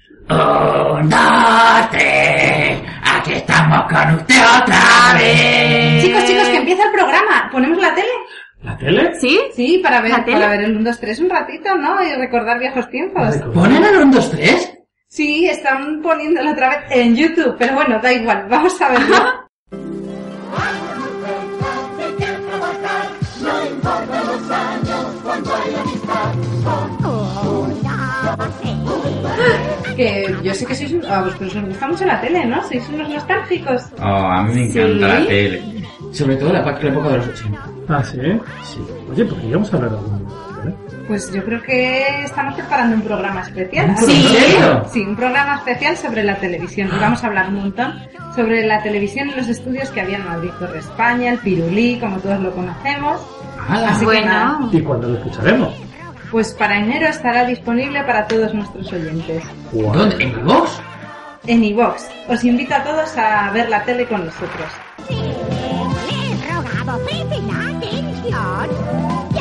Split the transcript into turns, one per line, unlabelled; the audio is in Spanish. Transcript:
1, 2, 3. Aquí estamos con usted otra vez.
Chicos, que empieza el programa. ¿Ponemos la tele?
¿La tele?
Sí, para ver el 1, 2, 3 un ratito, ¿no? Y recordar viejos tiempos.
¿Ponen el 1, 2, 3?
Sí, están poniéndolo otra vez en YouTube, pero bueno, da igual, vamos a verlo. Que yo sé que a vosotros os gusta mucho la tele, ¿no? Sois unos nostálgicos.
A mí me encanta la tele. Sobre todo la época de los 80.
¿Ah, sí?
Sí.
Oye, podríamos hablar de algún ¿vale?
Pues yo creo que estamos preparando un programa especial.
¿En serio?
Sí, un programa especial sobre la televisión. Y vamos a hablar un montón sobre la televisión y los estudios que había en Madrid, Torre España, el Pirulí, como todos lo conocemos. Así que nada.
¿Y cuándo lo escucharemos?
Pues para enero estará disponible para todos nuestros oyentes.
¿Dónde? ¿En iVoox?
En iVoox. Os invito a todos a ver la tele con nosotros.
Sí, le he rogado, preste atención.